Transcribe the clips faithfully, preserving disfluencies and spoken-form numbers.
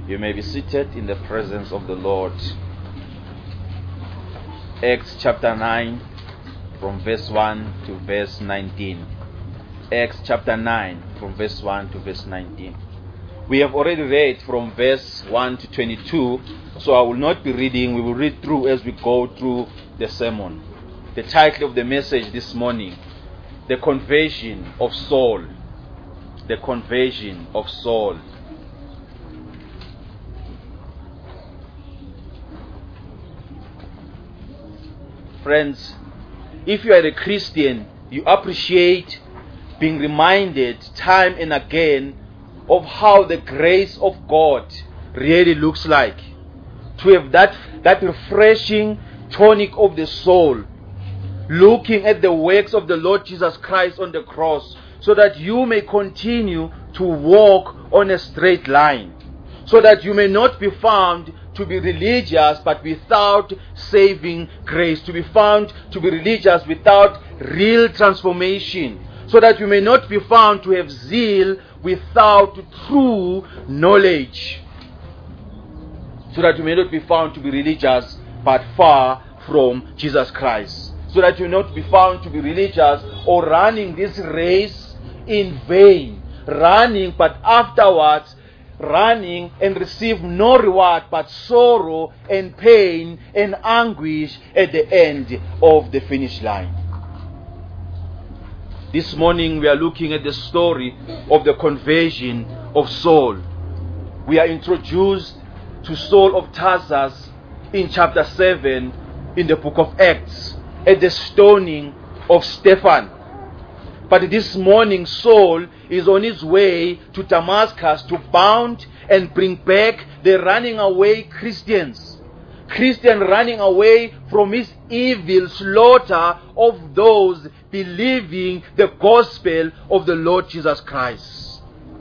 You may be seated in the presence of the Lord. Acts chapter nine, from verse one to verse nineteen. Acts chapter nine, from verse one to verse nineteen. We have already read from verse one to twenty-two, so I will not be reading. We will read through as we go through the sermon. The title of the message this morning, The Conversion of Saul. The Conversion of Saul. Friends, if you are a Christian, you appreciate being reminded time and again of how the grace of God really looks like. To have that, that refreshing tonic of the soul, looking at the works of the Lord Jesus Christ on the cross, so that you may continue to walk on a straight line, so that you may not be found to be religious but without saving grace, to be found to be religious without real transformation, so that you may not be found to have zeal without true knowledge, so that you may not be found to be religious but far from Jesus Christ, so that you may not be found to be religious or running this race in vain, running but afterwards running and receive no reward but sorrow and pain and anguish at the end of the finish line. This morning we are looking at the story of the conversion of Saul. We are introduced to Saul of Tarsus in chapter seven in the book of Acts at the stoning of Stephen. But this morning Saul is on his way to Damascus to bound and bring back the running away Christians. Christians running away from his evil slaughter of those believing the gospel of the Lord Jesus Christ.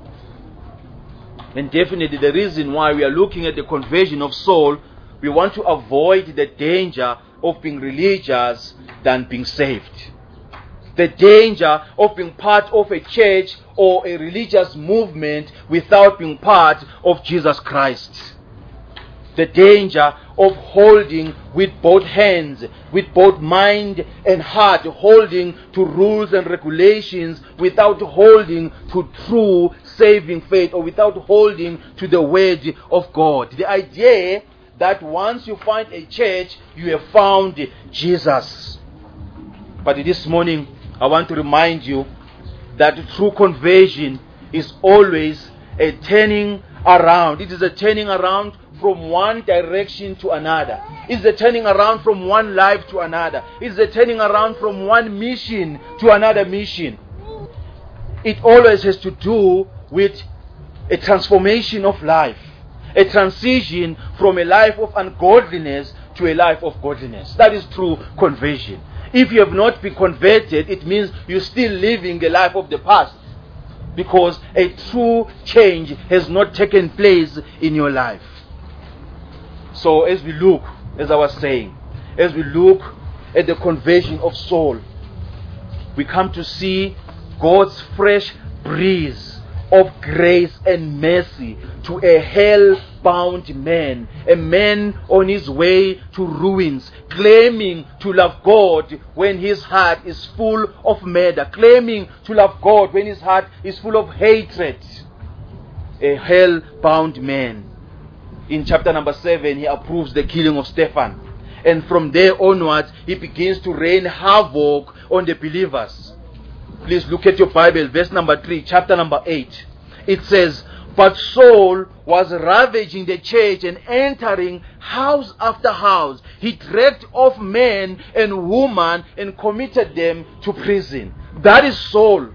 And definitely the reason why we are looking at the conversion of Saul, we want to avoid the danger of being religious than being saved. The danger of being part of a church or a religious movement without being part of Jesus Christ. The danger of holding with both hands, with both mind and heart, holding to rules and regulations without holding to true saving faith, or without holding to the word of God. The idea that once you find a church, you have found Jesus. But this morning, I want to remind you that true conversion is always a turning around. It is a turning around from one direction to another. It's a turning around from one life to another. It's a turning around from one mission to another mission. It always has to do with a transformation of life, a transition from a life of ungodliness to a life of godliness. That is true conversion. If you have not been converted, it means you're still living the life of the past, because a true change has not taken place in your life. So as we look, as I was saying, as we look at the conversion of Saul, we come to see God's fresh breeze of grace and mercy to a hell-bound man, a man on his way to ruins, claiming to love God when his heart is full of murder, claiming to love God when his heart is full of hatred. A hell-bound man. In chapter number seven, he approves the killing of Stephen. And from there onwards, he begins to rain havoc on the believers. Please look at your Bible, verse number three, chapter number eight. It says, "But Saul was ravaging the church and entering house after house. He dragged off men and women and committed them to prison." That is Saul.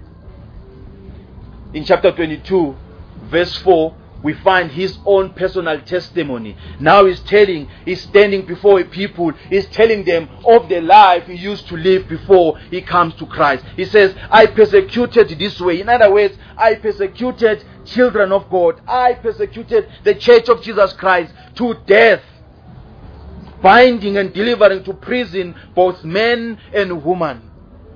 In chapter twenty-two, verse four, we find his own personal testimony. Now he's telling, he's standing before a people, he's telling them of the life he used to live before he comes to Christ. He says, "I persecuted this way." In other words, I persecuted children of God. I persecuted the church of Jesus Christ to death, binding and delivering to prison both men and women.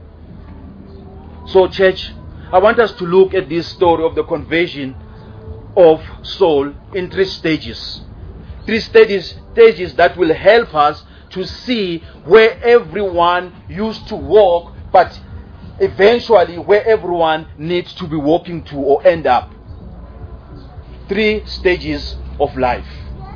So church, I want us to look at this story of the conversion of Saul in three stages. Three stages, stages that will help us to see where everyone used to walk, but eventually where everyone needs to be walking to or end up. Three stages of life.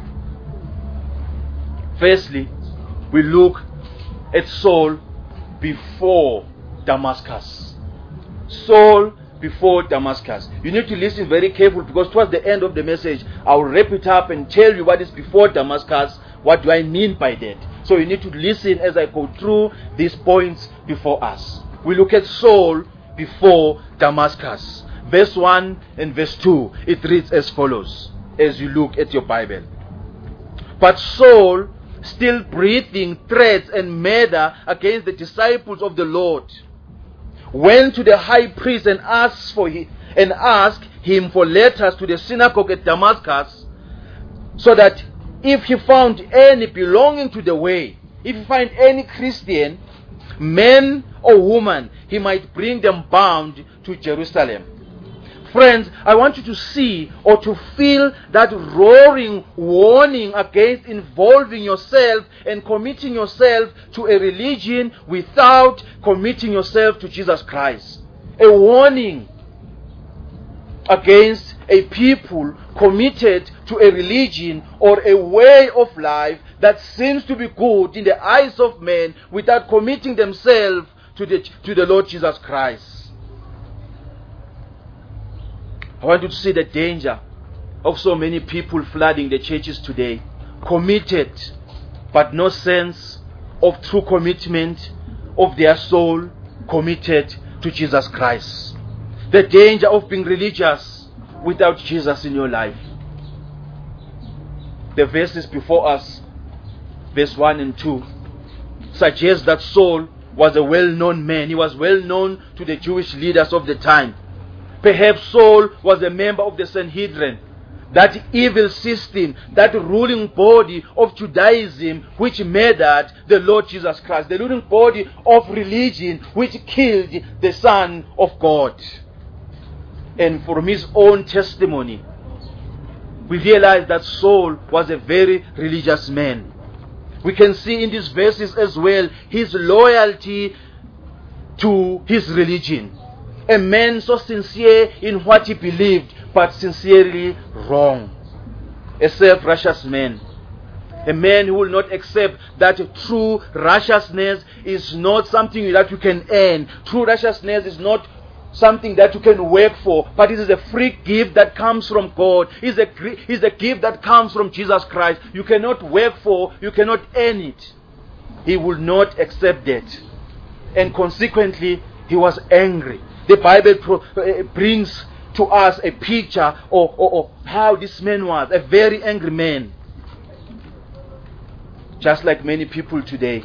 Firstly, we look at Saul before Damascus. Saul before Damascus. You need to listen very carefully, because towards the end of the message, I will wrap it up and tell you what is before Damascus. What do I mean by that? So you need to listen as I go through these points before us. We look at Saul before Damascus. Verse one and verse two, it reads as follows, as you look at your Bible. But Saul, still breathing threats and murder against the disciples of the Lord, went to the high priest and asked for him, and asked him for letters to the synagogue at Damascus, so that if he found any belonging to the way, if he find any Christian, man or woman, he might bring them bound to Jerusalem. Friends, I want you to see or to feel that roaring warning against involving yourself and committing yourself to a religion without committing yourself to Jesus Christ. A warning against a people committed to a religion or a way of life that seems to be good in the eyes of men without committing themselves to the, to the Lord Jesus Christ. I want you to see the danger of so many people flooding the churches today, committed, but no sense of true commitment of their soul committed to Jesus Christ. The danger of being religious without Jesus in your life. The verses before us, verse one and two, suggest that Saul was a well-known man. He was well known to the Jewish leaders of the time. Perhaps Saul was a member of the Sanhedrin, that evil system, that ruling body of Judaism which murdered the Lord Jesus Christ, the ruling body of religion which killed the Son of God. And from his own testimony, we realize that Saul was a very religious man. We can see in these verses as well his loyalty to his religion. A man so sincere in what he believed, but sincerely wrong. A self-righteous man. A man who will not accept that true righteousness is not something that you can earn. True righteousness is not something that you can work for, but it is a free gift that comes from God. It is a, it is a gift that comes from Jesus Christ. You cannot work for, you cannot earn it. He will not accept that. And consequently, he was angry. The Bible pro- uh, brings to us a picture of, of, of how this man was, a very angry man. Just like many people today.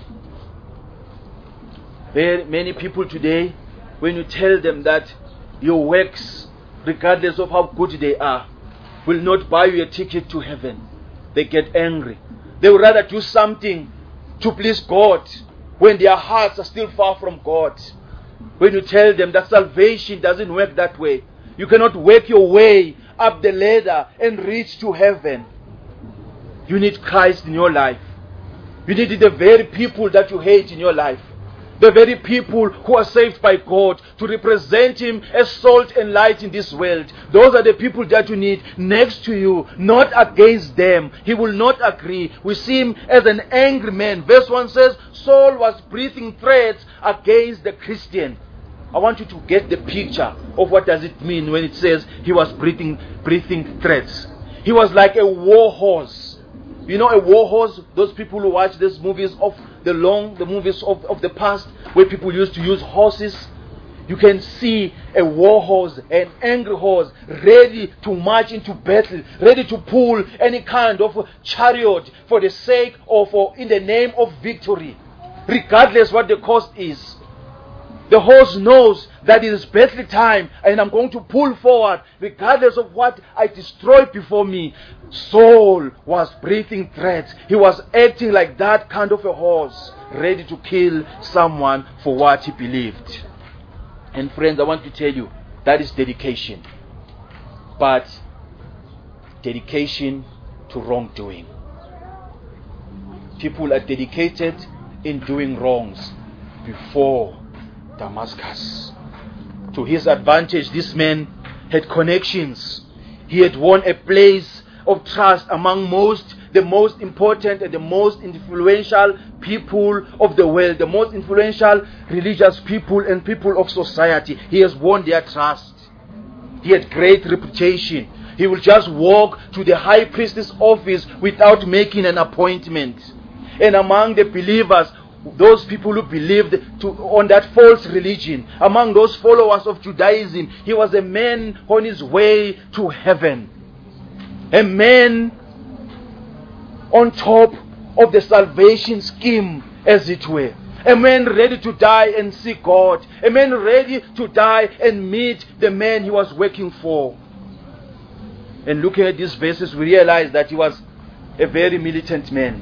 Very many people today, when you tell them that your works, regardless of how good they are, will not buy you a ticket to heaven, they get angry. They would rather do something to please God when their hearts are still far from God. When you tell them that salvation doesn't work that way, you cannot work your way up the ladder and reach to heaven. You need Christ in your life. You need the very people that you hate in your life. The very people who are saved by God to represent Him as salt and light in this world. Those are the people that you need next to you, not against them. He will not agree. We see him as an angry man. Verse one says, Saul was breathing threats against the Christian. I want you to get the picture of what does it mean when it says he was breathing, breathing threats. He was like a war horse. You know a war horse? Those people who watch these movies of the long, the movies of, of the past, where people used to use horses. You can see a war horse, an angry horse, ready to march into battle, ready to pull any kind of chariot for the sake of, or in the name of victory, regardless what the cost is. The horse knows that it is battle time and I'm going to pull forward regardless of what I destroy before me. Saul was breathing threats. He was acting like that kind of a horse, ready to kill someone for what he believed. And friends, I want to tell you, that is dedication. But dedication to wrongdoing. People are dedicated in doing wrongs before Damascus. To his advantage, this man had connections. He had won a place of trust among most, the most important and the most influential people of the world, the most influential religious people and people of society. He has won their trust. He had great reputation. He will just walk to the high priest's office without making an appointment. And among the believers, those people who believed to, on that false religion, among those followers of Judaism, he was a man on his way to heaven. A man on top of the salvation scheme, as it were. A man ready to die and see God. A man ready to die and meet the man he was working for. And looking at these verses, we realize that he was a very militant man.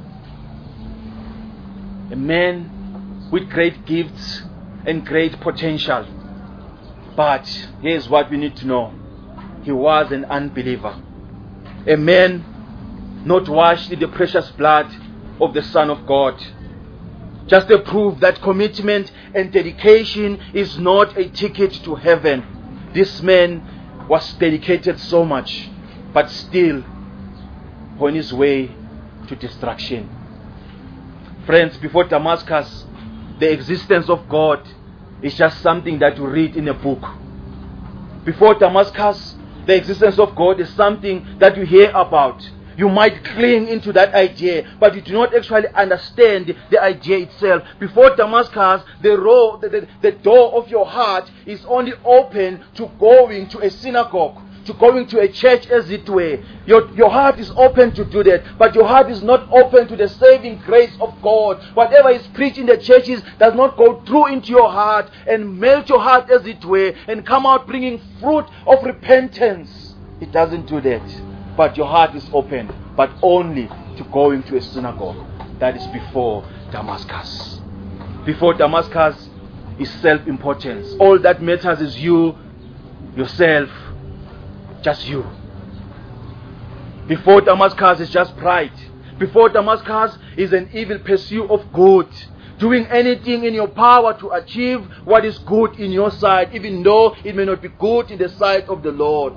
A man with great gifts and great potential. But here's what we need to know. He was an unbeliever. A man not washed in the precious blood of the Son of God. Just a proof that commitment and dedication is not a ticket to heaven. This man was dedicated so much, but still on his way to destruction. Friends, before Damascus, the existence of God is just something that you read in a book. Before Damascus, the existence of God is something that you hear about. You might cling into that idea, but you do not actually understand the idea itself. Before Damascus, the, road, the, the, the door of your heart is only open to going to a synagogue, to going to a church, as it were. Your, your heart is open to do that, but your heart is not open to the saving grace of God. Whatever is preached in the churches does not go through into your heart and melt your heart, as it were, and come out bringing fruit of repentance. It doesn't do that. But your heart is open, but only to going to a synagogue. That is before Damascus. Before Damascus is self-importance. All that matters is you, yourself, just you. Before Damascus is just pride. Before Damascus is an evil pursuit of good. Doing anything in your power to achieve what is good in your sight, even though it may not be good in the sight of the Lord.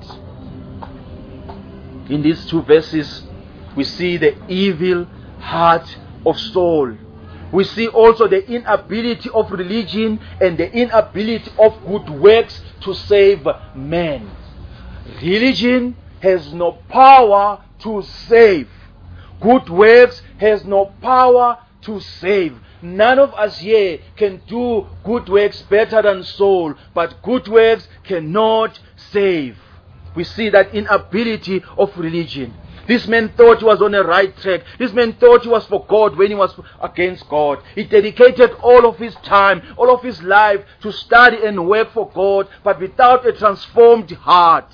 In these two verses, we see the evil heart of Saul. We see also the inability of religion and the inability of good works to save men. Religion has no power to save. Good works has no power to save. None of us here can do good works better than Saul, but good works cannot save. We see that inability of religion. This man thought he was on the right track. This man thought he was for God when he was against God. He dedicated all of his time, all of his life to study and work for God, but without a transformed heart.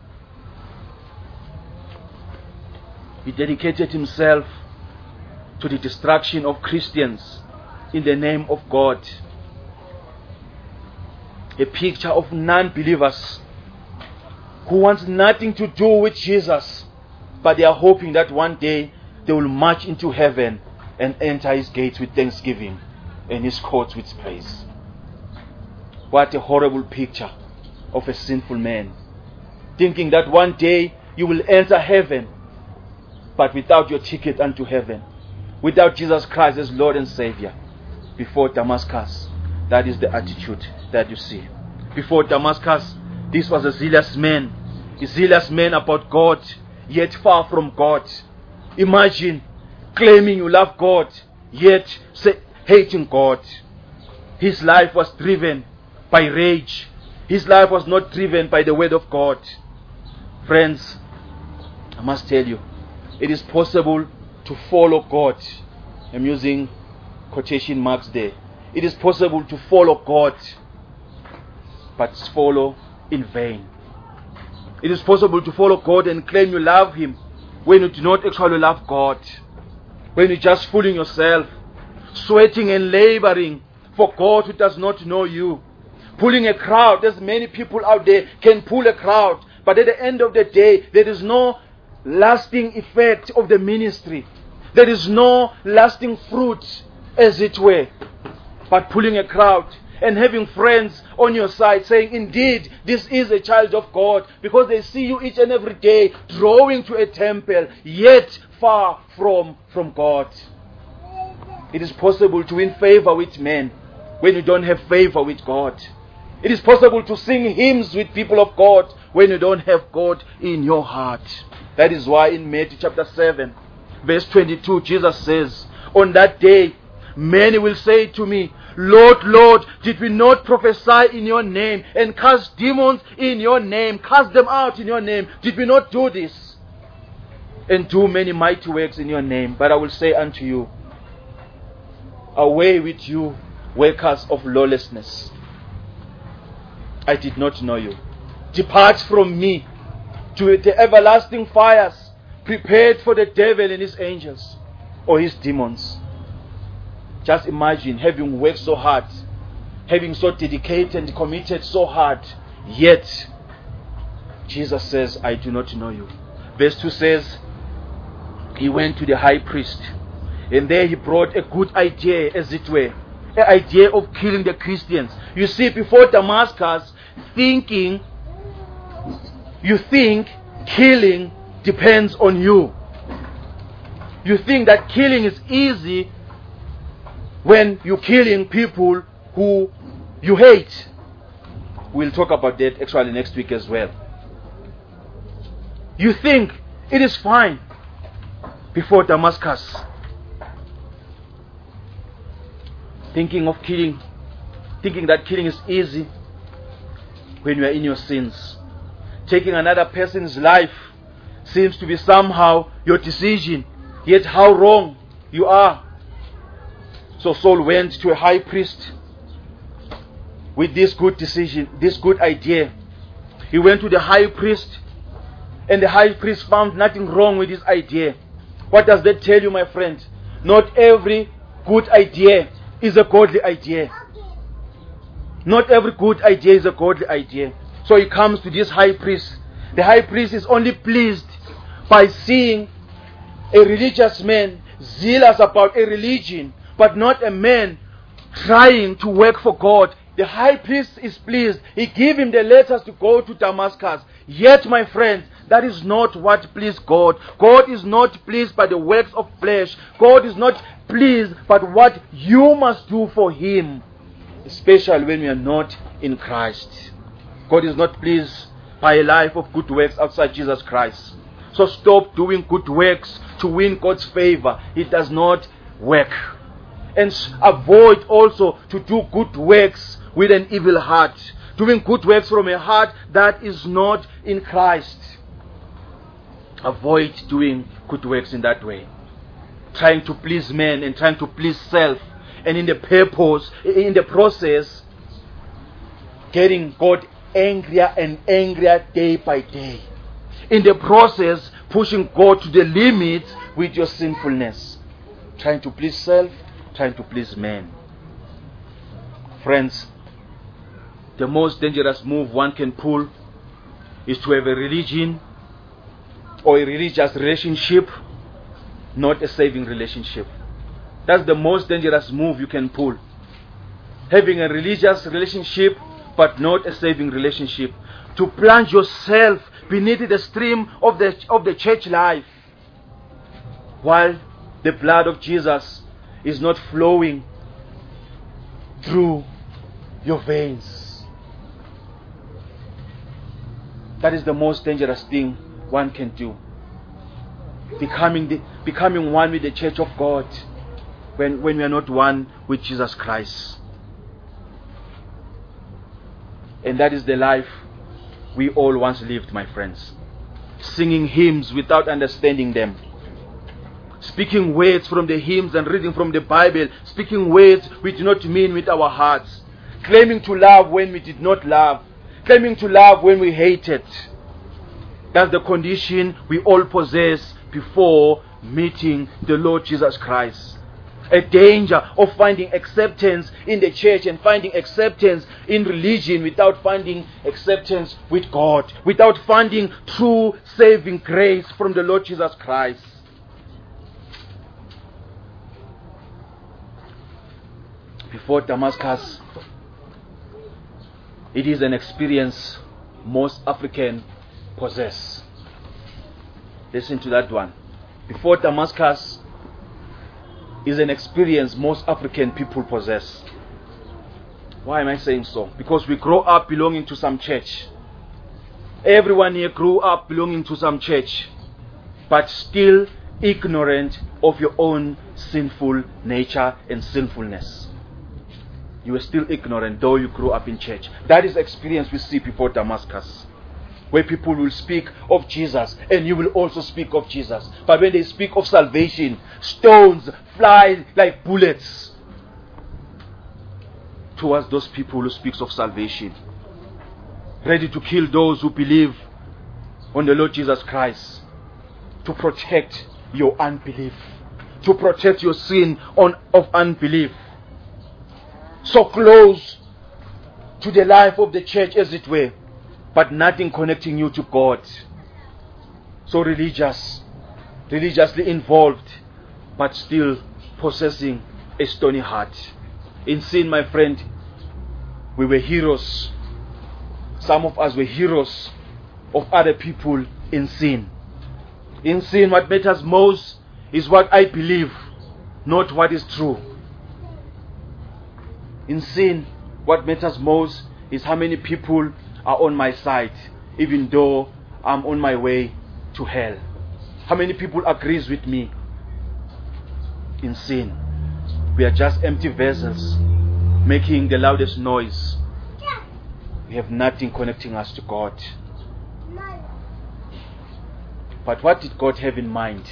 He dedicated himself to the destruction of Christians in the name of God. A picture of non-believers who wants nothing to do with Jesus, but they are hoping that one day they will march into heaven and enter his gates with thanksgiving and his courts with praise. What a horrible picture of a sinful man, thinking that one day you will enter heaven, but without your ticket unto heaven, without Jesus Christ as Lord and Savior. Before Damascus, that is the attitude that you see. Before Damascus, this was a zealous man, a zealous man about God, yet far from God. Imagine claiming you love God, yet hating God. His life was driven by rage. His life was not driven by the word of God. Friends, I must tell you, it is possible to follow God. I'm using quotation marks there. It is possible to follow God, but follow in vain. It is possible to follow God and claim you love Him when you do not actually love God. When you're just fooling yourself, sweating and laboring for God who does not know you. Pulling a crowd. There's many people out there can pull a crowd, but at the end of the day, there is no lasting effect of the ministry. There is no lasting fruit, as it were, but pulling a crowd and having friends on your side saying, indeed, this is a child of God, because they see you each and every day drawing to a temple, yet far from, from God. It is possible to win favor with men when you don't have favor with God. It is possible to sing hymns with people of God when you don't have God in your heart. That is why in Matthew chapter seven, verse twenty-two, Jesus says, on that day, many will say to me, Lord, Lord, did we not prophesy in your name and cast demons in your name, cast them out in your name? Did we not do this and do many mighty works in your name? But I will say unto you, away with you, workers of lawlessness. I did not know you. Depart from me to the everlasting fires prepared for the devil and his angels or his demons. Just imagine having worked so hard, having so dedicated and committed so hard, yet Jesus says, I do not know you. Verse two says, he went to the high priest, and there he brought a good idea, as it were, an idea of killing the Christians. You see, before Damascus, thinking, you think killing depends on you. You think that killing is easy when you're killing people who you hate. We'll talk about that actually next week as well. You think it is fine before Damascus. Thinking of killing, thinking that killing is easy when you are in your sins. Taking another person's life seems to be somehow your decision, yet how wrong you are. So Saul went to a high priest with this good decision, this good idea. He went to the high priest, and the high priest found nothing wrong with his idea. What does that tell you, my friend? Not every good idea is a godly idea. Not every good idea is a godly idea. So he comes to this high priest. The high priest is only pleased by seeing a religious man zealous about a religion, but not a man trying to work for God. The high priest is pleased. He gave him the letters to go to Damascus. Yet, my friends, that is not what pleased God. God is not pleased by the works of flesh. God is not pleased by what you must do for him, especially when we are not in Christ. God is not pleased by a life of good works outside Jesus Christ. So stop doing good works to win God's favor. It does not work. And avoid also to do good works with an evil heart. Doing good works from a heart that is not in Christ. Avoid doing good works in that way. Trying to please men and trying to please self. And in the purpose, in the process, getting God angrier and angrier day by day. In the process, pushing God to the limits with your sinfulness. Trying to please self, trying to please men. Friends, the most dangerous move one can pull is to have a religion or a religious relationship, not a saving relationship. That's the most dangerous move you can pull. Having a religious relationship but not a saving relationship. To plunge yourself beneath the stream of the, of the church life while the blood of Jesus is not flowing through your veins. That is the most dangerous thing one can do. Becoming the, becoming one with the church of God when, when we are not one with Jesus Christ. And that is the life we all once lived, my friends. Singing hymns without understanding them. Speaking words from the hymns and reading from the Bible. Speaking words we do not mean with our hearts. Claiming to love when we did not love. Claiming to love when we hated. That's the condition we all possess before meeting the Lord Jesus Christ. A danger of finding acceptance in the church and finding acceptance in religion without finding acceptance with God, without finding true saving grace from the Lord Jesus Christ. Before Damascus, it is an experience most African possess. Listen to that one. Before Damascus is an experience most African people possess. Why am I saying so? Because we grow up belonging to some church. Everyone here grew up belonging to some church, but still ignorant of your own sinful nature and sinfulness. You were still ignorant though you grew up in church. That is the experience we see before Damascus, where people will speak of Jesus and you will also speak of Jesus. But when they speak of salvation, stones fly like bullets towards those people who speak of salvation, ready to kill those who believe on the Lord Jesus Christ, to protect your unbelief, to protect your sin on, of unbelief. So close to the life of the church as it were, but nothing connecting you to God. So religious, religiously involved, but still possessing a stony heart. In sin, my friend, we were heroes. Some of us were heroes of other people in sin. In sin, what matters most is what I believe, not what is true. In sin, what matters most is how many people are on my side, even though I'm on my way to hell. How many people agrees with me? In sin, we are just empty vessels, making the loudest noise. We have nothing connecting us to God. But what did God have in mind?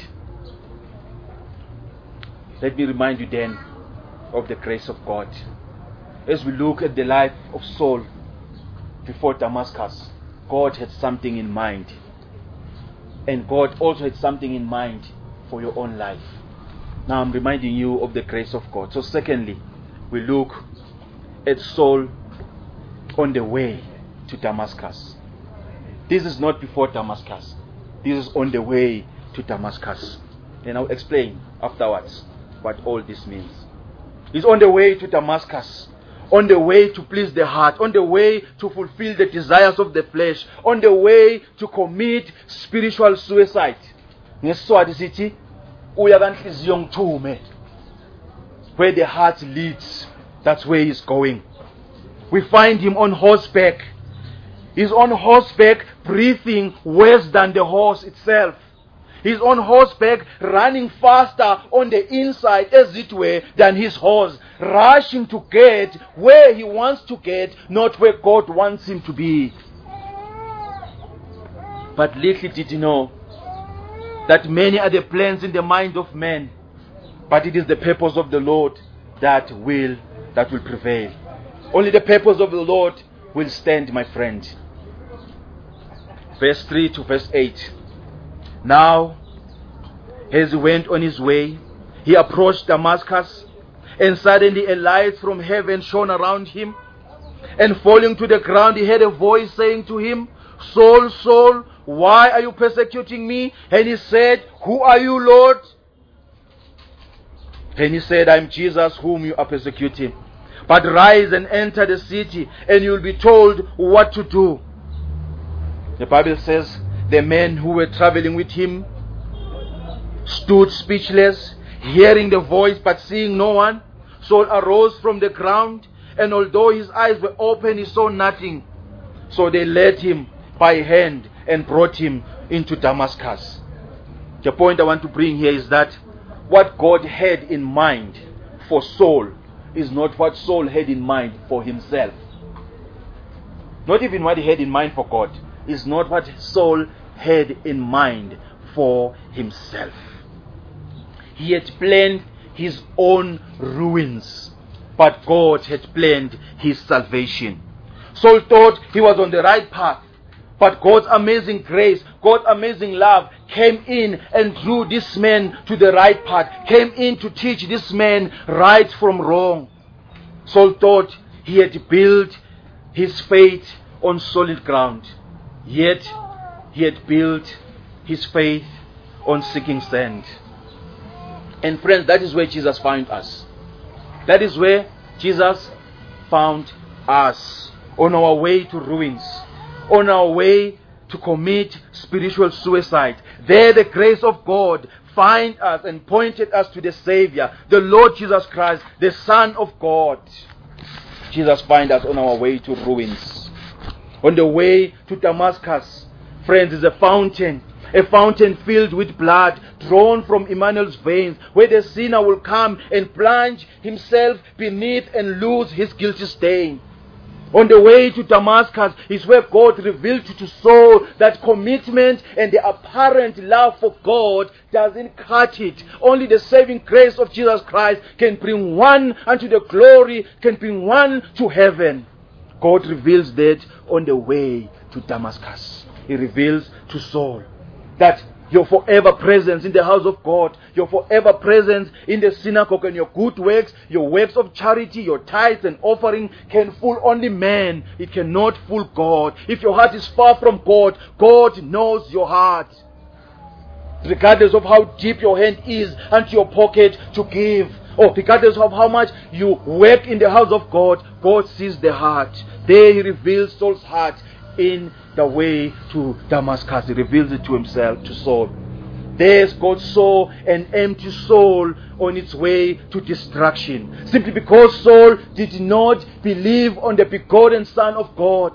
Let me remind you then of the grace of God. As we look at the life of Saul before Damascus, God had something in mind. And God also had something in mind for your own life. Now I'm reminding you of the grace of God. So secondly, we look at Saul on the way to Damascus. This is not before Damascus. This is on the way to Damascus. And I'll explain afterwards what all this means. He's on the way to Damascus, on the way to please the heart, on the way to fulfill the desires of the flesh, on the way to commit spiritual suicide. Ngesiswati sithi uya kanhliziyo ngithume. Where the heart leads, that's where he's going. We find him on horseback. He's on horseback, breathing worse than the horse itself. He's on horseback, running faster on the inside, as it were, than his horse, rushing to get where he wants to get, not where God wants him to be. But little did he know that many are the plans in the mind of man, but it is the purpose of the Lord that will that will prevail. Only the purpose of the Lord will stand, my friend. Verse three to verse eight. Now, as he went on his way, he approached Damascus, and suddenly a light from heaven shone around him. And falling to the ground, he heard a voice saying to him, Saul, Saul, why are you persecuting me? And he said, Who are you, Lord? And he said, I am Jesus whom you are persecuting. But rise and enter the city, and you will be told what to do. The Bible says, the men who were traveling with him stood speechless, hearing the voice but seeing no one. Saul arose from the ground, and although his eyes were open, he saw nothing. So they led him by hand and brought him into Damascus. The point I want to bring here is that what God had in mind for Saul is not what Saul had in mind for himself. Not even what he had in mind for God is not what Saul had in mind for himself. He had planned his own ruins, but God had planned his salvation. Saul thought he was on the right path, But God's amazing grace, God's amazing love came in and drew this man to the right path, came in to teach this man right from wrong. Saul thought he had built his faith on solid ground, yet he had built his faith on sinking sand. And friends, that is where Jesus found us. That is where Jesus found us, on our way to ruins, on our way to commit spiritual suicide. There the grace of God find us and pointed us to the Savior, the Lord Jesus Christ, the Son of God. Jesus find us on our way to ruins. On the way to Damascus, friends, is a fountain. A fountain filled with blood drawn from Emmanuel's veins, where the sinner will come and plunge himself beneath and lose his guilty stain. On the way to Damascus is where God revealed to Saul that commitment and the apparent love for God doesn't cut it. Only the saving grace of Jesus Christ can bring one unto the glory, can bring one to heaven. God reveals that on the way to Damascus. He reveals to Saul that your forever presence in the house of God, your forever presence in the synagogue, and your good works, your works of charity, your tithes and offering can fool only man. It cannot fool God. If your heart is far from God, God knows your heart. Regardless of how deep your hand is unto your pocket to give, or regardless of how much you work in the house of God, God sees the heart. There He reveals Saul's heart in the way to Damascus. He reveals it to himself, to Saul. There's God saw an empty soul on its way to destruction, simply because Saul did not believe on the begotten Son of God.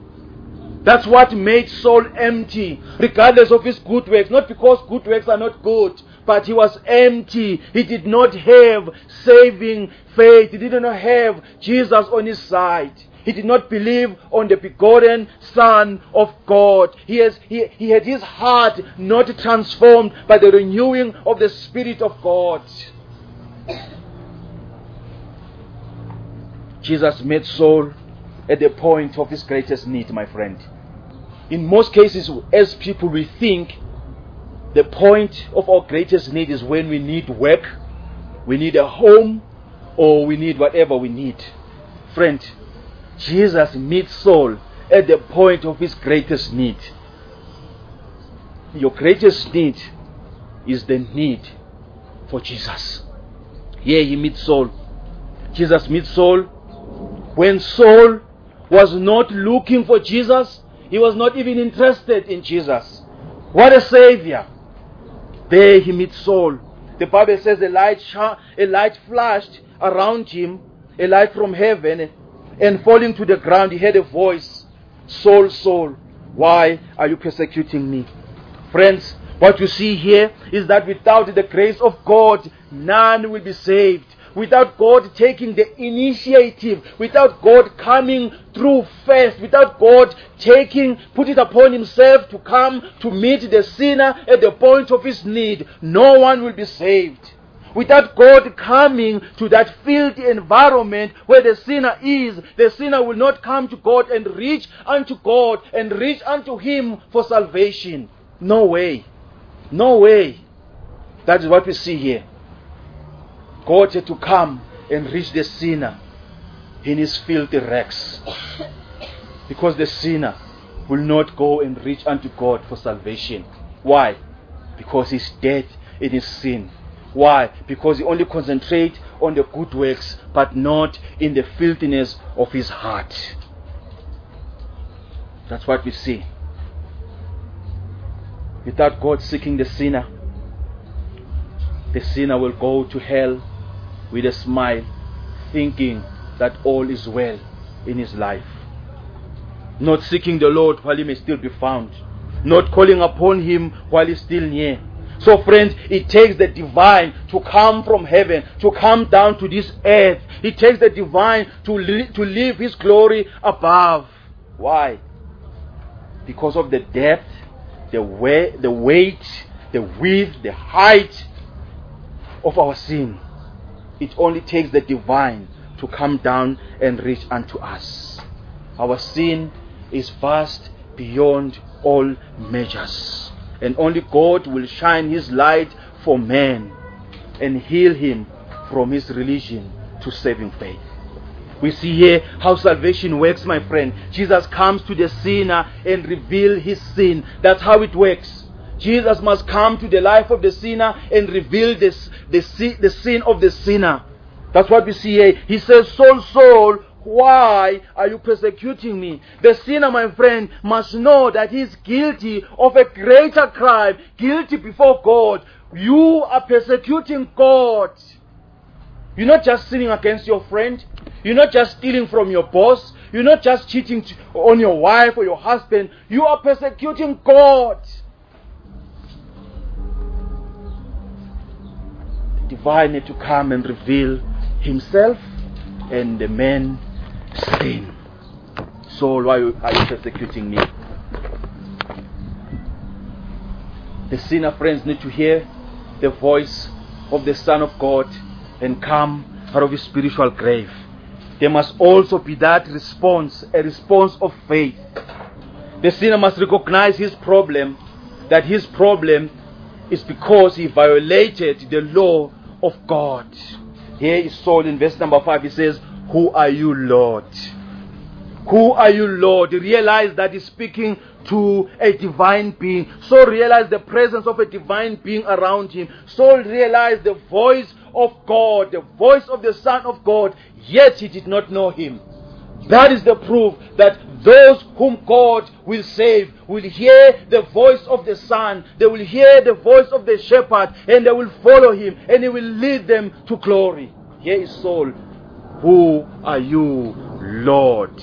That's what made Saul empty, regardless of his good works. Not because good works are not good, but he was empty. He did not have saving faith. He did not have Jesus on his side. He did not believe on the begotten Son of God. He, has, he, he had his heart not transformed by the renewing of the Spirit of God. Jesus met Saul at the point of his greatest need, my friend. In most cases, as people, we think the point of our greatest need is when we need work, we need a home, or we need whatever we need. Friend, Jesus meets Saul at the point of his greatest need. Your greatest need is the need for Jesus. Here he meets Saul. Jesus meets Saul when Saul was not looking for Jesus. He was not even interested in Jesus. What a Savior. There he meets Saul. The Bible says a light, sh- a light flashed around him, a light from heaven, and falling to the ground, he heard a voice, Saul, Saul, why are you persecuting me? Friends, what you see here is that without the grace of God, none will be saved. Without God taking the initiative, without God coming through first, without God taking, put it upon himself to come to meet the sinner at the point of his need, no one will be saved. Without God coming to that filthy environment where the sinner is, the sinner will not come to God and reach unto God and reach unto Him for salvation. No way. No way. That is what we see here. God had to come and reach the sinner in his filthy rags. Because the sinner will not go and reach unto God for salvation. Why? Because he's dead in his sin. Why? Because he only concentrates on the good works, but not in the filthiness of his heart. That's what we see. Without God seeking the sinner, the sinner will go to hell with a smile, thinking that all is well in his life. Not seeking the Lord while he may still be found. Not calling upon him while he is still near. So friends, it takes the divine to come from heaven, to come down to this earth. It takes the divine to, li- to live His glory above. Why? Because of the depth, the, way, the weight, the width, the height of our sin. It only takes the divine to come down and reach unto us. Our sin is vast beyond all measures. And only God will shine His light for man and heal him from his religion to saving faith. We see here how salvation works, my friend. Jesus comes to the sinner and reveals his sin. That's how it works. Jesus must come to the life of the sinner and reveal this, the, the sin of the sinner. That's what we see here. He says, Saul, Saul, why are you persecuting me? The sinner, my friend, must know that he is guilty of a greater crime, guilty before God. You are persecuting God. You're not just sinning against your friend. You're not just stealing from your boss. You're not just cheating on your wife or your husband. You are persecuting God. The divine need to come and reveal himself, and the man sin. Saul, why are you persecuting me? The sinner friends need to hear the voice of the Son of God and come out of his spiritual grave. There must also be that response, a response of faith. The sinner must recognize his problem, that his problem is because he violated the law of God. Here is Saul in verse number five. He says, Who are you, Lord? Who are you, Lord? Realize that he's speaking to a divine being. Saul realized the presence of a divine being around him. Saul realized the voice of God, the voice of the Son of God, yet he did not know him. That is the proof that those whom God will save will hear the voice of the Son. They will hear the voice of the shepherd, and they will follow him, and he will lead them to glory. Here is Saul. Who are you, Lord?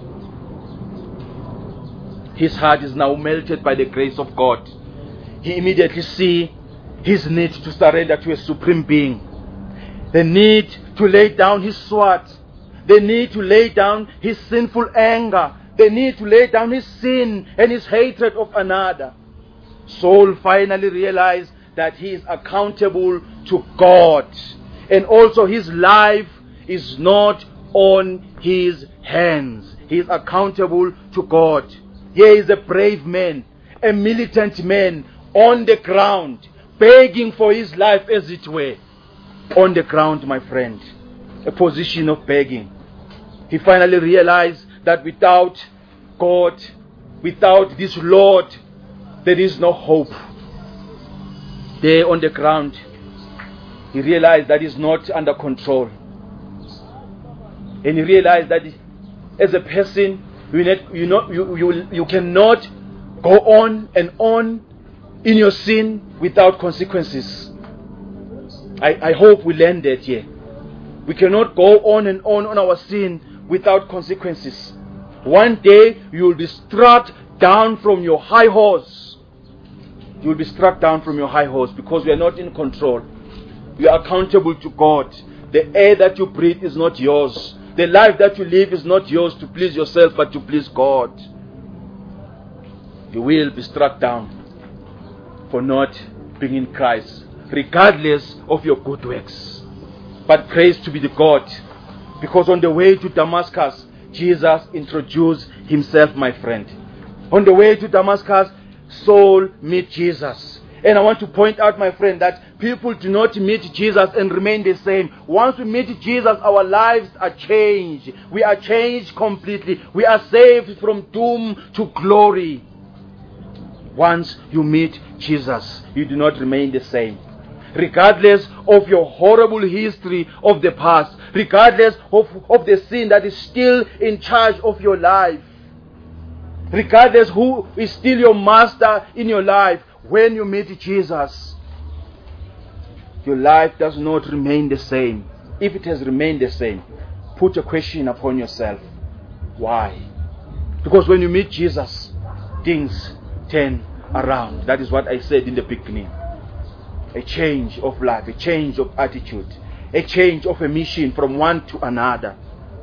His heart is now melted by the grace of God. He immediately sees his need to surrender to a supreme being. The need to lay down his sword. The need to lay down his sinful anger. The need to lay down his sin and his hatred of another. Saul finally realized that he is accountable to God. And also his life is not on his hands. He is accountable to God. Here is a brave man, a militant man on the ground, begging for his life, as it were. On the ground, my friend. A position of begging. He finally realized that without God, without this Lord, there is no hope. There on the ground, he realized that he's not under control. And he realized that as a person, you, not, you, not, you, you, you cannot go on and on in your sin without consequences. I, I hope we learn that here. We cannot go on and on on our sin without consequences. One day you will be struck down from your high horse. You will be struck down from your high horse because we are not in control. You are accountable to God. The air that you breathe is not yours. The life that you live is not yours to please yourself, but to please God. You will be struck down for not being in Christ, regardless of your good works. But praise to be the God, because on the way to Damascus, Jesus introduced himself, my friend. On the way to Damascus, Saul met Jesus. And I want to point out, my friend, that people do not meet Jesus and remain the same. Once we meet Jesus, our lives are changed. We are changed completely. We are saved from doom to glory. Once you meet Jesus, you do not remain the same. Regardless of your horrible history of the past, regardless of, of the sin that is still in charge of your life, regardless who is still your master in your life, when you meet Jesus, your life does not remain the same. If it has remained the same, put a question upon yourself. Why? Because when you meet Jesus, things turn around. That is what I said in the beginning. A change of life, a change of attitude, a change of a mission from one to another.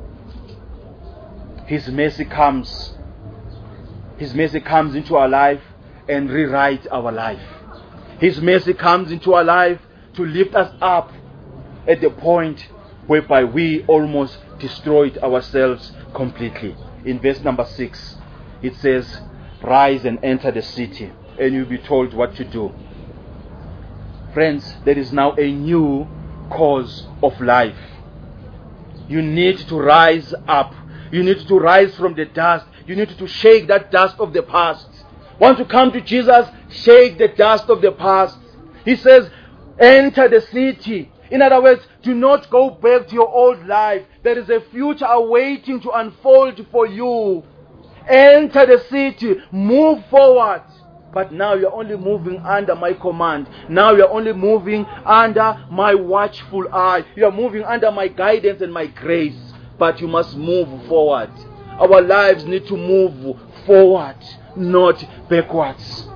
His mercy comes. His mercy comes into our life and rewrite our life. His mercy comes into our life to lift us up at the point whereby we almost destroyed ourselves completely. In verse number six, it says, rise and enter the city, and you'll be told what to do. Friends, there is now a new cause of life. You need to rise up. You need to rise from the dust. You need to shake that dust of the past. Want to come to Jesus? Shake the dust of the past. He says, enter the city. In other words, do not go back to your old life. There is a future awaiting to unfold for you. Enter the city. Move forward. But now you're only moving under my command. Now you're only moving under my watchful eye. You're moving under my guidance and my grace. But you must move forward. Our lives need to move forward, not backwards.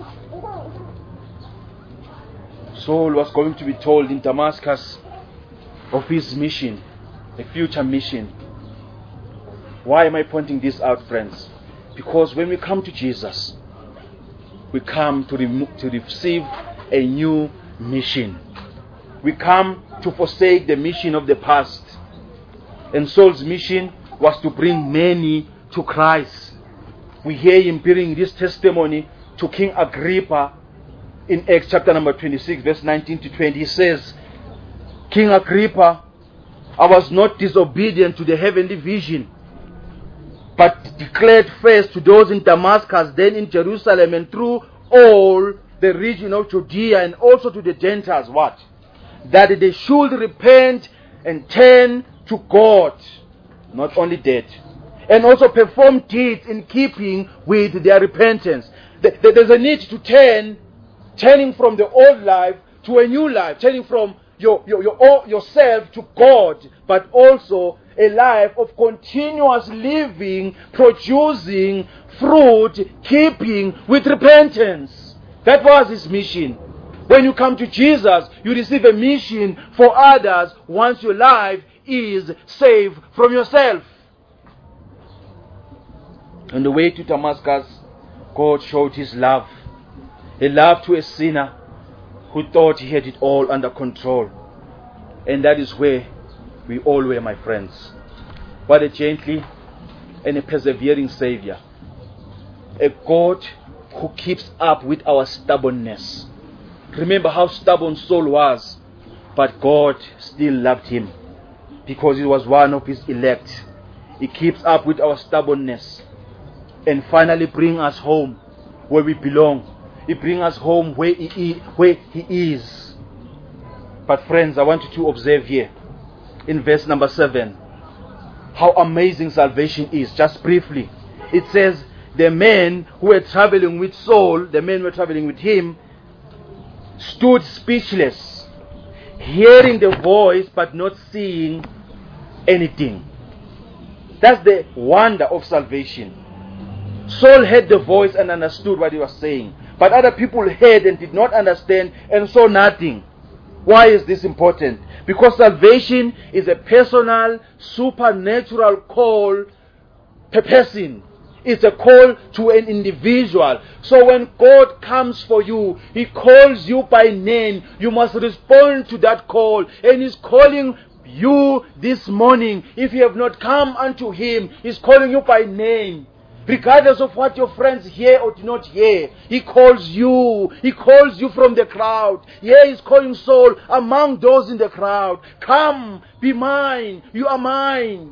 Saul was going to be told in Damascus of his mission, a future mission. Why am I pointing this out, friends? Because when we come to Jesus, we come to, remo- to receive a new mission. We come to forsake the mission of the past. And Saul's mission was to bring many to Christ. We hear him bearing this testimony to King Agrippa in Acts chapter number twenty-six, verse nineteen to twenty. He says, King Agrippa, I was not disobedient to the heavenly vision, but declared first to those in Damascus, then in Jerusalem, and through all the region of Judea, and also to the Gentiles, what? That they should repent and turn to God, not only that, and also perform deeds in keeping with their repentance. There's a need to turn, turning from the old life to a new life, turning from your, your, your, yourself to God, but also a life of continuous living, producing fruit, keeping with repentance. That was his mission. When you come to Jesus, you receive a mission for others once your life is saved from yourself. On the way to Damascus, God showed his love. A love to a sinner who thought he had it all under control. And that is where we all were, my friends. But a gently and a persevering Savior. A God who keeps up with our stubbornness. Remember how stubborn Saul was, but God still loved him because he was one of his elect. He keeps up with our stubbornness and finally bring us home where we belong. He brings us home where he, where he is. But friends, I want you to observe here in verse number seven how amazing salvation is. Just briefly, it says the men who were traveling with Saul, the men who were traveling with him, stood speechless, hearing the voice but not seeing anything. That's the wonder of salvation. Saul heard the voice and understood what he was saying, but other people heard and did not understand and saw nothing. Why is this important? Because salvation is a personal, supernatural call per person. It's a call to an individual. So when God comes for you, He calls you by name. You must respond to that call. And He's calling you this morning. If you have not come unto Him, He's calling you by name. Regardless of what your friends hear or do not hear, He calls you. He calls you from the crowd. Yeah, He's calling Saul among those in the crowd. Come, be mine. You are mine.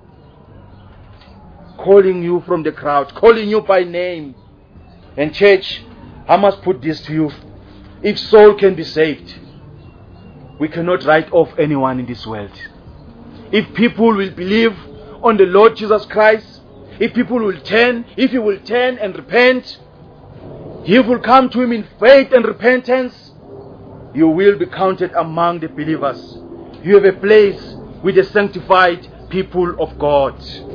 Calling you from the crowd, calling you by name. And church, I must put this to you. If Saul can be saved, we cannot write off anyone in this world. If people will believe on the Lord Jesus Christ, if people will turn, if you will turn and repent, He will come to Him in faith and repentance, you will be counted among the believers. You have a place with the sanctified people of God.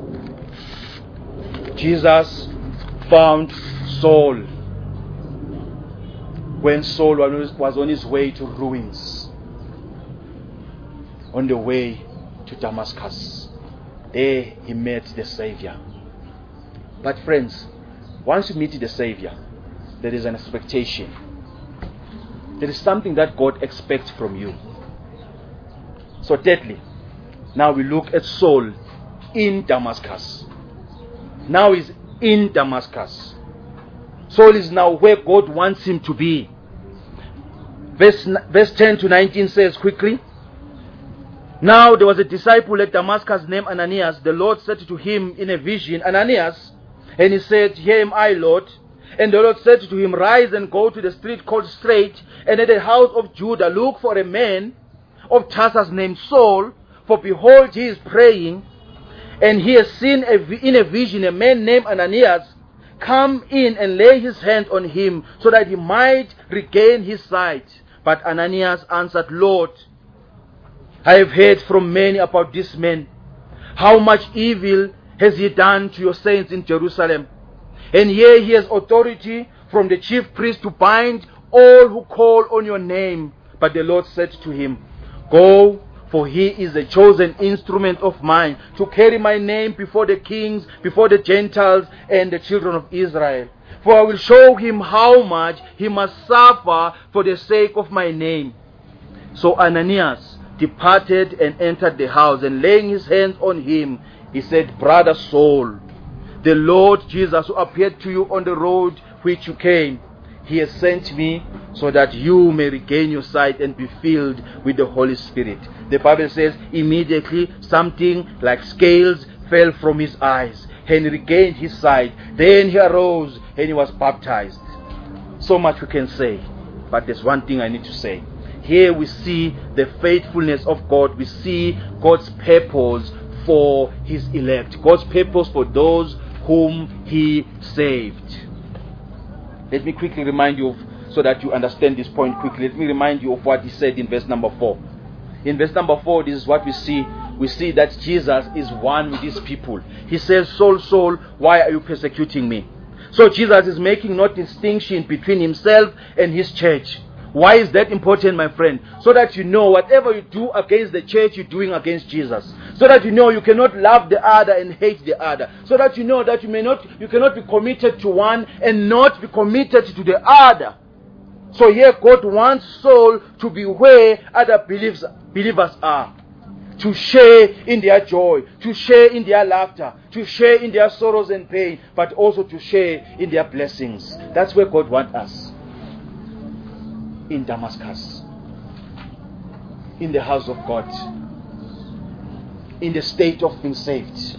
Jesus found Saul when Saul was on his way to ruins, on the way to Damascus. There he met the Savior. But friends, once you meet the Savior, there is an expectation. There is something that God expects from you. So thirdly, now we look at Saul in Damascus. Now he's in Damascus. Saul is now where God wants him to be. Verse, verse ten to nineteen says quickly, now there was a disciple at Damascus named Ananias. The Lord said to him in a vision, Ananias, and he said, here am I, Lord. And the Lord said to him, rise and go to the street called Straight, and at the house of Judah look for a man of Tarsus named Saul, for behold, he is praying, and he has seen a, in a vision a man named Ananias come in and lay his hand on him, so that he might regain his sight. But Ananias answered, Lord, I have heard from many about this man. How much evil has he done to your saints in Jerusalem? And here he has authority from the chief priest to bind all who call on your name. But the Lord said to him, go, for he is a chosen instrument of mine to carry my name before the kings, before the Gentiles and the children of Israel. For I will show him how much he must suffer for the sake of my name. So Ananias departed and entered the house, and laying his hands on him, he said, brother Saul, the Lord Jesus who appeared to you on the road which you came, he has sent me so that you may regain your sight and be filled with the Holy Spirit. The Bible says immediately something like scales fell from his eyes and he regained his sight. Then he arose and he was baptized. So much we can say, but there's one thing I need to say. Here we see the faithfulness of God. We see God's purpose for his elect. God's purpose for those whom he saved. Let me quickly remind you of, so that you understand this point quickly. Let me remind you of what he said in verse number four. In verse number four, this is what we see. We see that Jesus is one with his people. He says, Saul, Saul, why are you persecuting me? So Jesus is making no distinction between himself and his church. Why is that important, my friend? So that you know whatever you do against the church, you're doing against Jesus. So that you know you cannot love the other and hate the other. So that you know that you may not, you cannot be committed to one and not be committed to the other. So here God wants Saul to be where other believers, believers are. To share in their joy, to share in their laughter, to share in their sorrows and pain, but also to share in their blessings. That's where God wants us. In Damascus, in the house of God, in the state of being saved.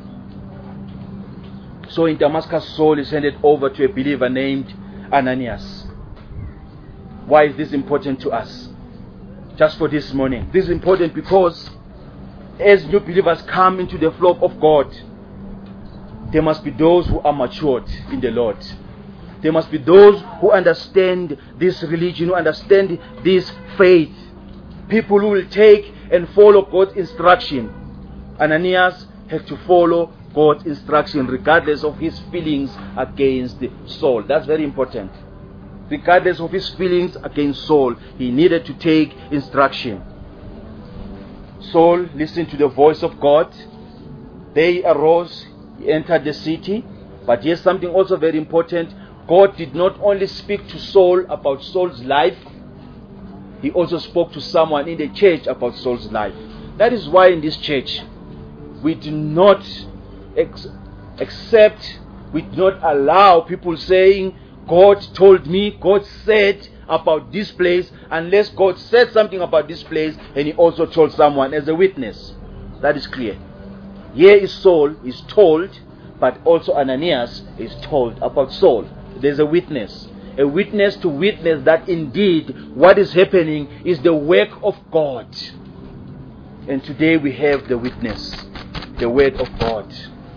So in Damascus, Saul is handed over to a believer named Ananias. Why is this important to us? Just for this morning. This is important because as new believers come into the flock of God, there must be those who are matured in the Lord. There must be those who understand this religion, who understand this faith. People who will take and follow God's instruction. Ananias had to follow God's instruction regardless of his feelings against Saul. That's very important. Regardless of his feelings against Saul, he needed to take instruction. Saul listened to the voice of God. They arose, he entered the city. But here's something also very important. God did not only speak to Saul about Saul's life, he also spoke to someone in the church about Saul's life. That is why in this church, we do not ex- accept, we do not allow people saying, God told me, God said about this place, unless God said something about this place and he also told someone as a witness. That is clear. Here is Saul is told, but also Ananias is told about Saul. There's a witness. A witness to witness that indeed what is happening is the work of God. And today we have the witness, the word of God.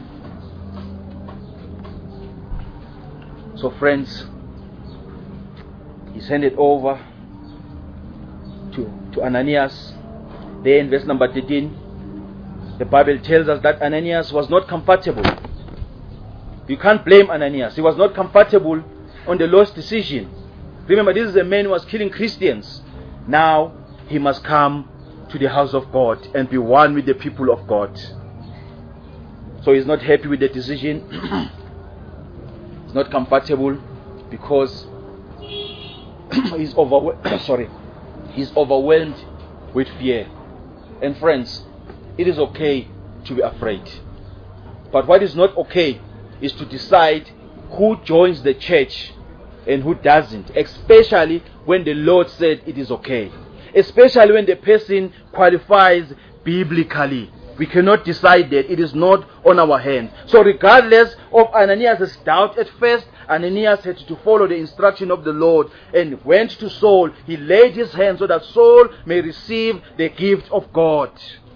So friends, he's handed over to, to Ananias. There in verse number thirteen, the Bible tells us that Ananias was not comfortable. You can't blame Ananias. He was not comfortable on the Lord's decision. Remember, this is a man who was killing Christians. Now, he must come to the house of God and be one with the people of God. So he's not happy with the decision. He's not comfortable because he's overwhelmed. Sorry, he's overwhelmed with fear. And friends, it is okay to be afraid. But what is not okay is to decide who joins the church and who doesn't, especially when the Lord said it is okay, especially when the person qualifies biblically. We cannot decide that. It is not on our hands. So regardless of Ananias' doubt at first, Ananias had to follow the instruction of the Lord and went to Saul. He laid his hands so that Saul may receive the gift of God.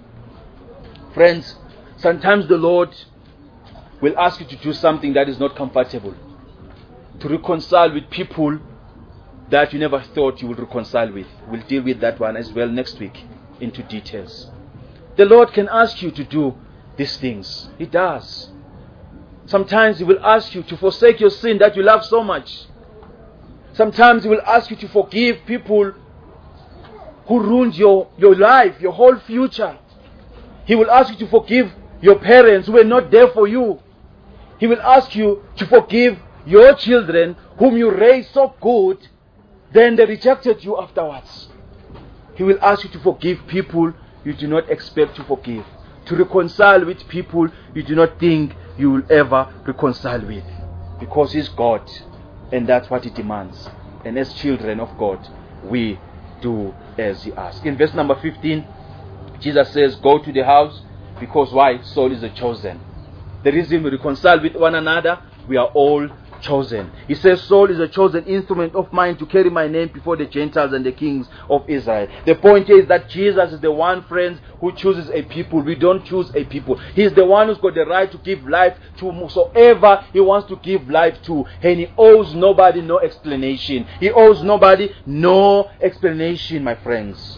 Friends, sometimes the Lord will ask you to do something that is not comfortable, to reconcile with people that you never thought you would reconcile with. We'll deal with that one as well next week into details. The Lord can ask you to do these things. He does. Sometimes He will ask you to forsake your sin that you love so much. Sometimes He will ask you to forgive people who ruined your, your life, your whole future. He will ask you to forgive your parents who were not there for you. He will ask you to forgive your children whom you raised so good, then they rejected you afterwards. He will ask you to forgive people you do not expect to forgive, to reconcile with people you do not think you will ever reconcile with, because He's God and that's what He demands. And as children of God, we do as He asks. In verse number fifteen, Jesus says, go to the house, because why? Saul is the chosen. The reason we reconcile with one another, we are all chosen. He says, Saul is a chosen instrument of mine to carry my name before the Gentiles and the kings of Israel. The point is that Jesus is the one, friends, who chooses a people. We don't choose a people. He's the one who's got the right to give life to whosoever He wants to give life to. And He owes nobody no explanation. He owes nobody no explanation, my friends.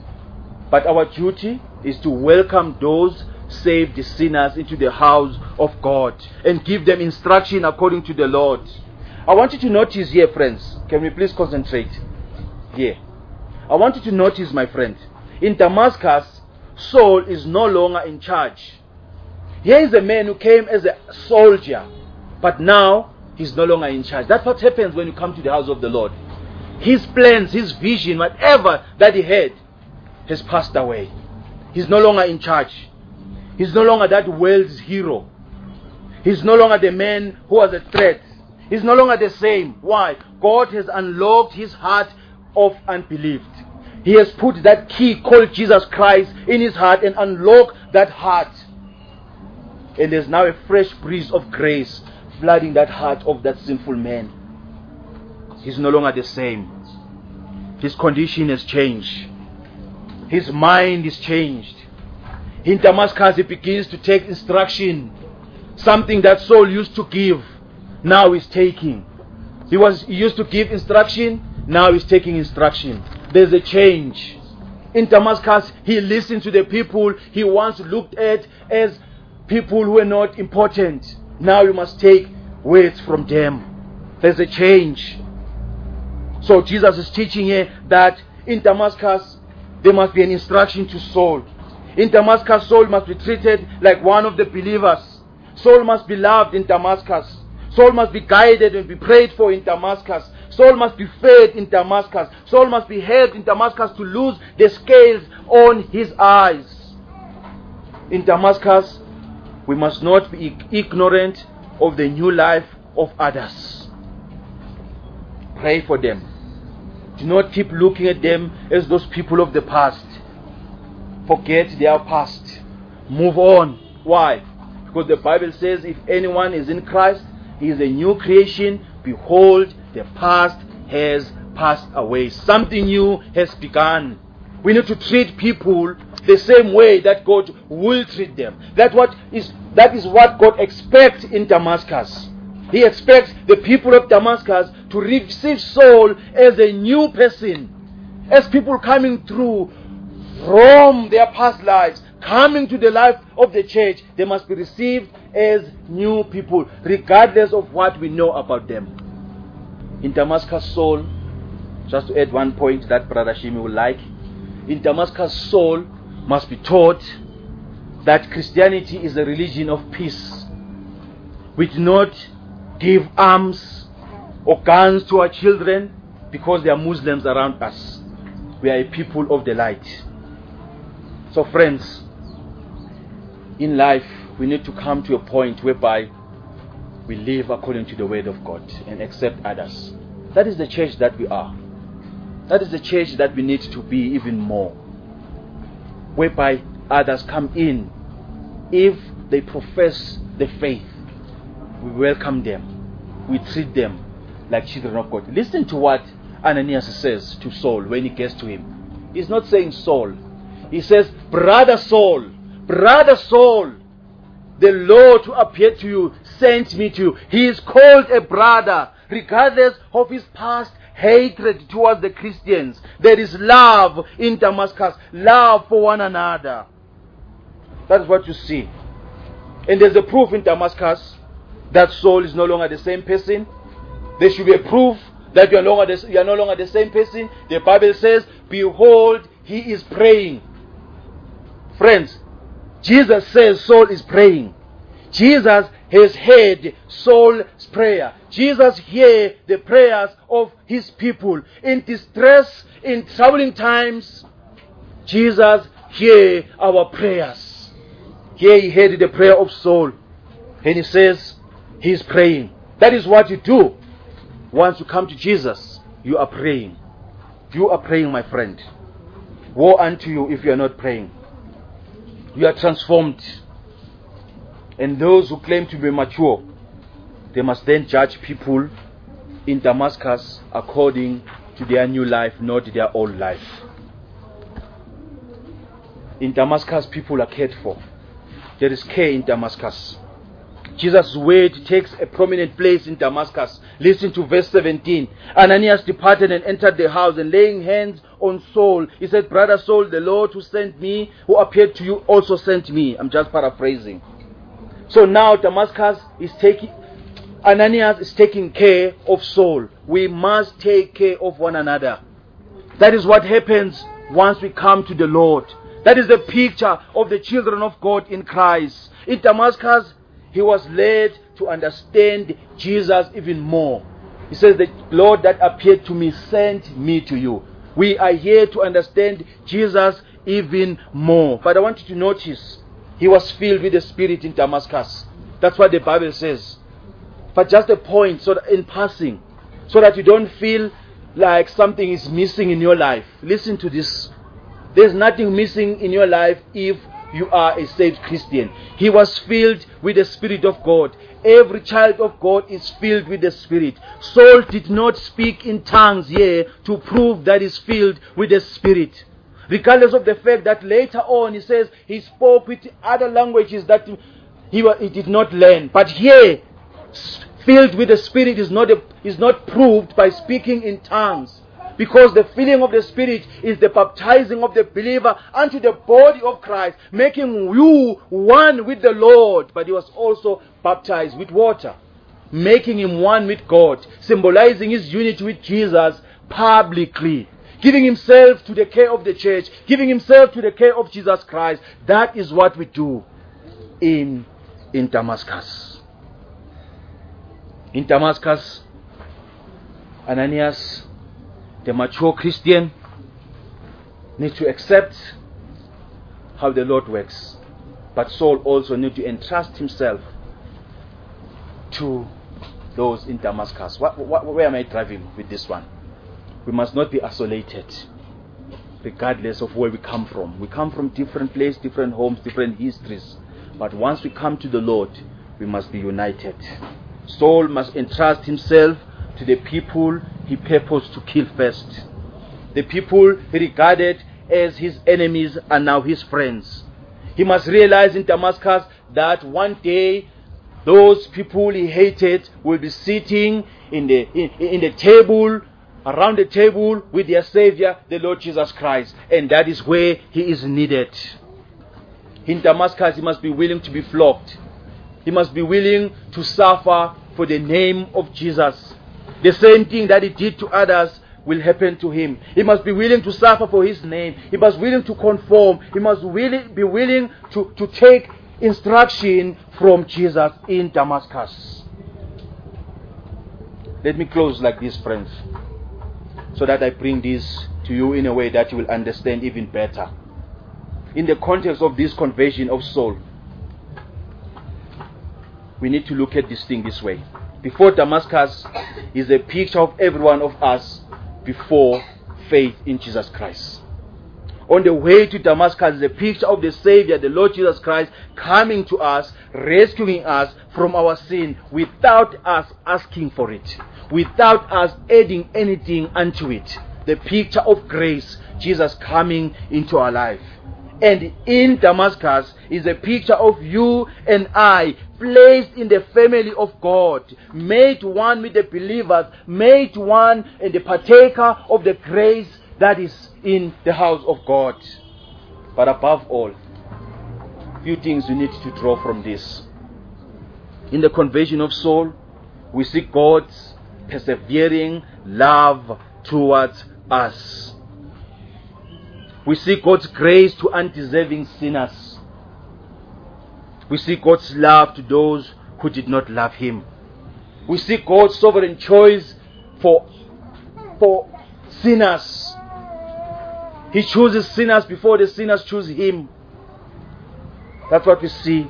But our duty is to welcome those saved sinners into the house of God and give them instruction according to the Lord. I want you to notice here, friends. Can we please concentrate here? I want you to notice, my friend, in Damascus, Saul is no longer in charge. Here is a man who came as a soldier, but now he's no longer in charge. That's what happens when you come to the house of the Lord. His plans, his vision, whatever that he had has passed away. He's no longer in charge. He's no longer that world's hero. He's no longer the man who was a threat. He's no longer the same. Why? God has unlocked his heart of unbelief. He has put that key called Jesus Christ in his heart and unlocked that heart. And there's now a fresh breeze of grace flooding that heart of that sinful man. He's no longer the same. His condition has changed. His mind is changed. In Damascus, he begins to take instruction. Something that Saul used to give, now he's taking. He was he used to give instruction, now he's taking instruction. There's a change. In Damascus, he listened to the people he once looked at as people who were not important. Now you must take words from them. There's a change. So Jesus is teaching here that in Damascus, there must be an instruction to Saul. In Damascus, Saul must be treated like one of the believers. Saul must be loved in Damascus. Saul must be guided and be prayed for in Damascus. Saul must be fed in Damascus. Saul must be helped in Damascus to lose the scales on his eyes. In Damascus, we must not be ignorant of the new life of others. Pray for them. Do not keep looking at them as those people of the past. Forget their past. Move on. Why? Because the Bible says if anyone is in Christ, he is a new creation. Behold, the past has passed away. Something new has begun. We need to treat people the same way that God will treat them. That what is that is what God expects in Damascus. He expects the people of Damascus to receive Saul as a new person, as people coming through from their past lives, coming to the life of the church. They must be received as new people, regardless of what we know about them. In Damascus, Saul, just to add one point that Brother Shimi will like, in Damascus, Saul must be taught that Christianity is a religion of peace. We do not give arms or guns to our children because there are Muslims around us. We are a people of the light. So friends, in life we need to come to a point whereby we live according to the word of God and accept others. That is the church that we are. That is the church that we need to be even more. Whereby others come in. If they profess the faith, we welcome them. We treat them like children of God. Listen to what Ananias says to Saul when he gets to him. He's not saying Saul. He says, Brother Saul, Brother Saul, the Lord who appeared to you sent me to you. He is called a brother, regardless of his past hatred towards the Christians. There is love in Damascus, love for one another. That's what you see. And there's a proof in Damascus that Saul is no longer the same person. There should be a proof that you are, longer the, you are no longer the same person. The Bible says, behold, he is praying. Friends, Jesus says Saul is praying. Jesus has heard Saul's prayer. Jesus hears the prayers of his people. In distress, in troubling times, Jesus hears our prayers. Here he heard the prayer of Saul. And he says, he is praying. That is what you do. Once you come to Jesus, you are praying. You are praying, my friend. Woe unto you if you are not praying. You are transformed. And those who claim to be mature, they must then judge people in Damascus according to their new life, not their old life. In Damascus, people are cared for. There is care in Damascus. Jesus' word takes a prominent place in Damascus. Listen to verse seventeen. Ananias departed and entered the house, and laying hands on Saul, he said, Brother Saul, the Lord who sent me, who appeared to you, also sent me. I'm just paraphrasing. So now Damascus is taking, Ananias is taking care of Saul. We must take care of one another. That is what happens once we come to the Lord. That is the picture of the children of God in Christ. In Damascus, he was led to understand Jesus even more. He says, the Lord that appeared to me sent me to you. We are here to understand Jesus even more. But I want you to notice, he was filled with the Spirit in Damascus. That's what the Bible says. But just a point, so that in passing, so that you don't feel like something is missing in your life. Listen to this. There's nothing missing in your life if you are a saved Christian. He was filled with the Spirit of God. Every child of God is filled with the Spirit. Saul did not speak in tongues here to prove that he's filled with the Spirit. Regardless of the fact that later on he says he spoke with other languages that he, he did not learn. But here, filled with the Spirit is not, a, is not proved by speaking in tongues. Because the filling of the Spirit is the baptizing of the believer unto the body of Christ, making you one with the Lord. But he was also baptized with water, making him one with God, symbolizing his unity with Jesus publicly, giving himself to the care of the church, giving himself to the care of Jesus Christ. That is what we do in, in Damascus. In Damascus, Ananias, the mature Christian, needs to accept how the Lord works. But Saul also needs to entrust himself to those in Damascus. What, what, where am I driving with this one? We must not be isolated, regardless of where we come from. We come from different places, different homes, different histories. But once we come to the Lord, we must be united. Saul must entrust himself to the people he purposed to kill first. The people he regarded as his enemies are now his friends. He must realize in Damascus that one day those people he hated will be sitting in the, in, in the table, around the table with their Savior, the Lord Jesus Christ. And that is where he is needed. In Damascus, he must be willing to be flogged. He must be willing to suffer for the name of Jesus. The same thing that he did to others will happen to him. He must be willing to suffer for his name. He must be willing to conform. He must really be willing to, to take instruction from Jesus in Damascus. Let me close like this, friends, so that I bring this to you in a way that you will understand even better. In the context of this conversion of Saul, we need to look at this thing this way. Before Damascus is a picture of every one of us before faith in Jesus Christ. On the way to Damascus is a picture of the Savior, the Lord Jesus Christ, coming to us, rescuing us from our sin without us asking for it, without us adding anything unto it. The picture of grace, Jesus coming into our life. And in Damascus is a picture of you and I, placed in the family of God, made one with the believers, made one and the partaker of the grace that is in the house of God. But above all, few things we need to draw from this. In the conversion of Saul, we see God's persevering love towards us. We see God's grace to undeserving sinners. We see God's love to those who did not love Him. We see God's sovereign choice for, for sinners. He chooses sinners before the sinners choose Him. That's what we see.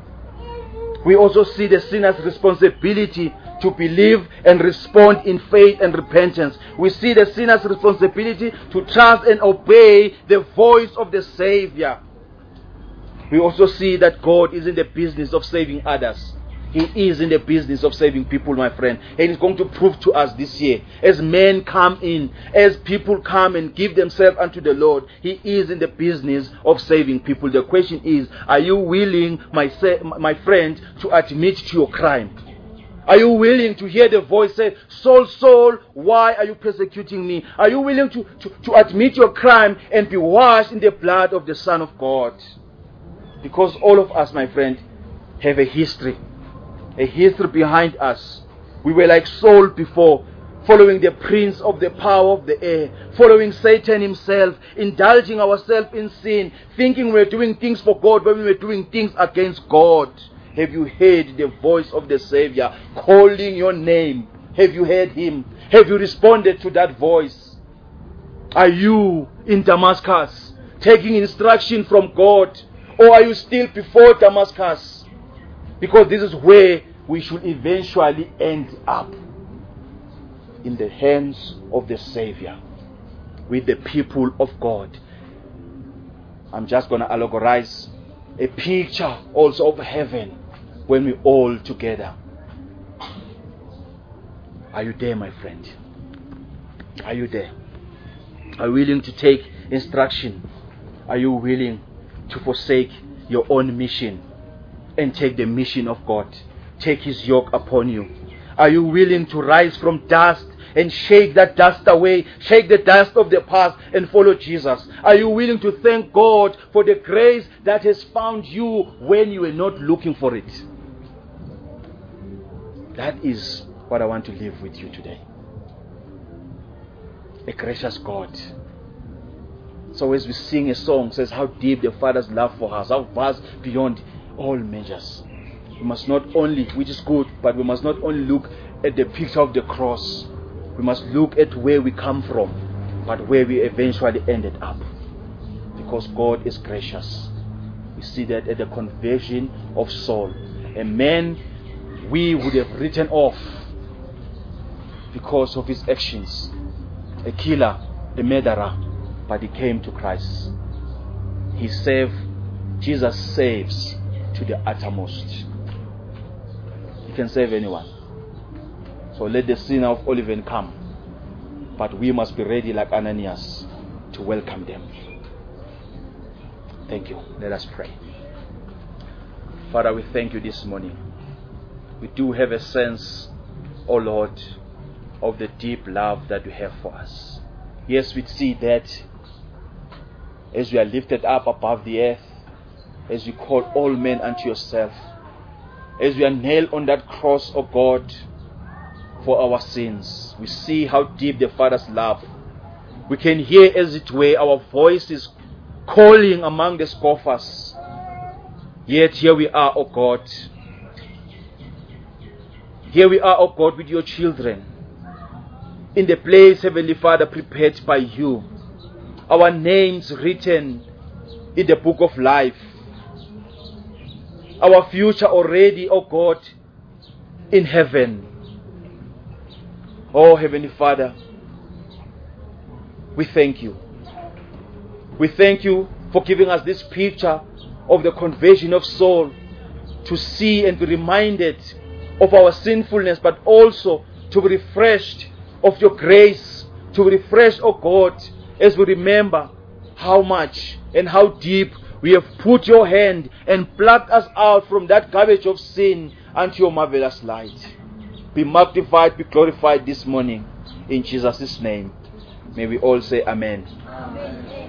We also see the sinner's responsibility to believe and respond in faith and repentance. We see the sinner's responsibility to trust and obey the voice of the Savior. We also see that God is in the business of saving others. He is in the business of saving people, my friend. And He's going to prove to us this year. As men come in, as people come and give themselves unto the Lord, He is in the business of saving people. The question is, are you willing, my, my friend, to admit to your crime? Are you willing to hear the voice say, Saul, Saul, why are you persecuting me? Are you willing to, to, to admit your crime and be washed in the blood of the Son of God? Because all of us, my friend, have a history. A history behind us. We were like Saul before, following the prince of the power of the air, following Satan himself, indulging ourselves in sin, thinking we were doing things for God when we were doing things against God. Have you heard the voice of the Savior calling your name? Have you heard Him? Have you responded to that voice? Are you in Damascus taking instruction from God? Or are you still before Damascus? Because this is where we should eventually end up. In the hands of the Savior. With the people of God. I'm just going to allegorize a picture also of heaven. When we all together. Are you there, my friend? Are you there? Are you willing to take instruction? Are you willing to forsake your own mission and take the mission of God? Take His yoke upon you. Are you willing to rise from dust and shake that dust away, shake the dust of the past and follow Jesus? Are you willing to thank God for the grace that has found you when you were not looking for it? That is what I want to leave with you today. A gracious God. So as we sing a song, says how deep the Father's love for us, how vast beyond all measures. We must not only, which is good, but we must not only look at the picture of the cross. We must look at where we come from, but where we eventually ended up. Because God is gracious. We see that at the conversion of Saul. A man we would have written off because of his actions. A killer, a murderer, but he came to Christ. He saved, Jesus saves to the uttermost. He can save anyone. So let the sinner of Oliven come. But we must be ready like Ananias to welcome them. Thank you. Let us pray. Father, we thank you this morning. We do have a sense, O Lord, of the deep love that you have for us. Yes, we see that as we are lifted up above the earth, as you call all men unto yourself, as we are nailed on that cross, O God, for our sins, we see how deep the Father's love. We can hear, as it were, our voices calling among the scoffers. Yet here we are, O God. Here we are, O God, with your children, in the place, Heavenly Father, prepared by you. Our names written in the book of life. Our future already, O God, in heaven. Oh, Heavenly Father, we thank you. We thank you for giving us this picture of the conversion of Saul, to see and be reminded of our sinfulness, but also to be refreshed of your grace, to be refreshed, oh God, as we remember how much and how deep we have put your hand and plucked us out from that garbage of sin unto your marvelous light. Be magnified, be glorified this morning. In Jesus' name, may we all say amen. Amen.